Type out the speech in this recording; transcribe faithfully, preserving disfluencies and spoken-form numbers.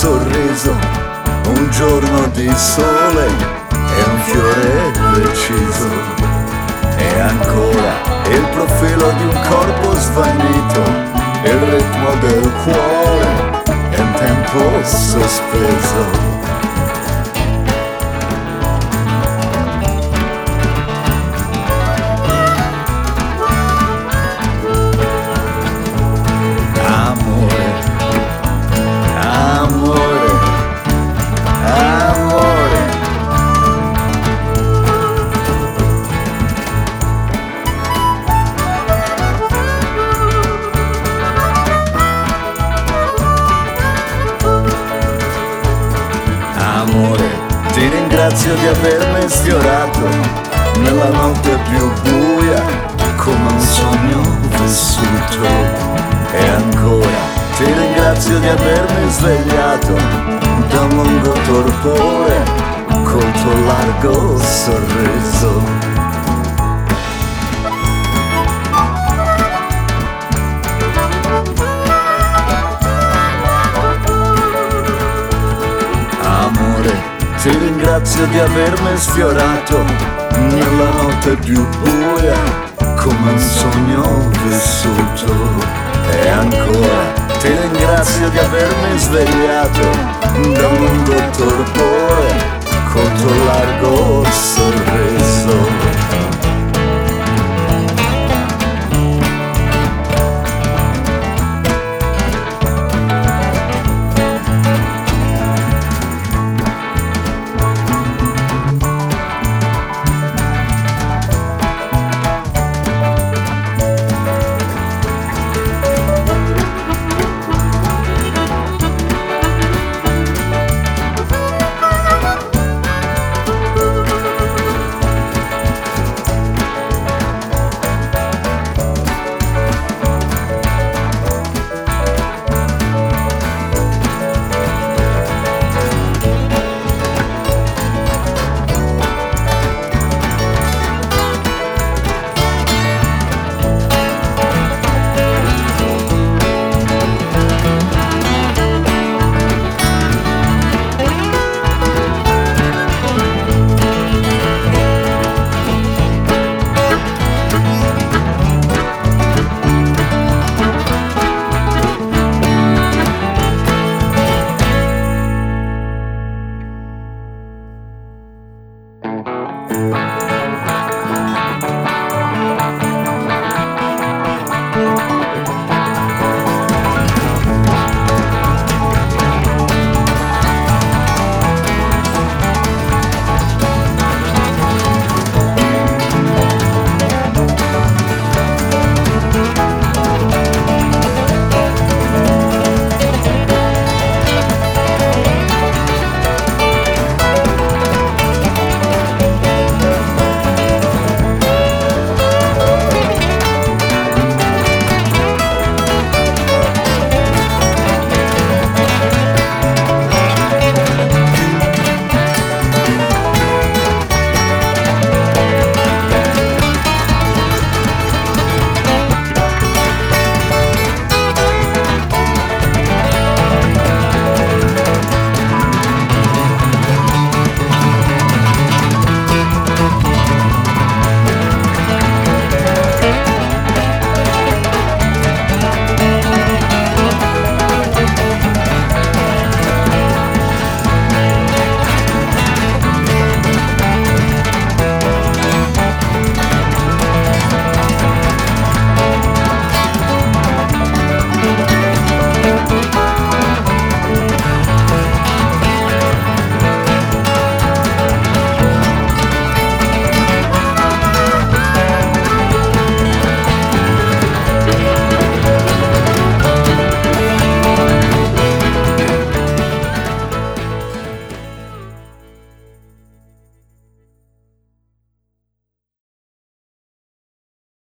sorriso, un giorno di sole e un fiore deciso. E ancora il profilo di un corpo svanito, il ritmo del cuore e un tempo sospeso. Amore, ti ringrazio di avermi sfiorato nella notte più buia, come un sogno vissuto. E ancora, ti ringrazio di avermi svegliato da un lungo torpore col tuo largo sorriso. Ti ringrazio di avermi sfiorato nella notte più buia, come un sogno vissuto. E ancora ti ringrazio di avermi svegliato da un lungo torpore col tuo largo sorriso.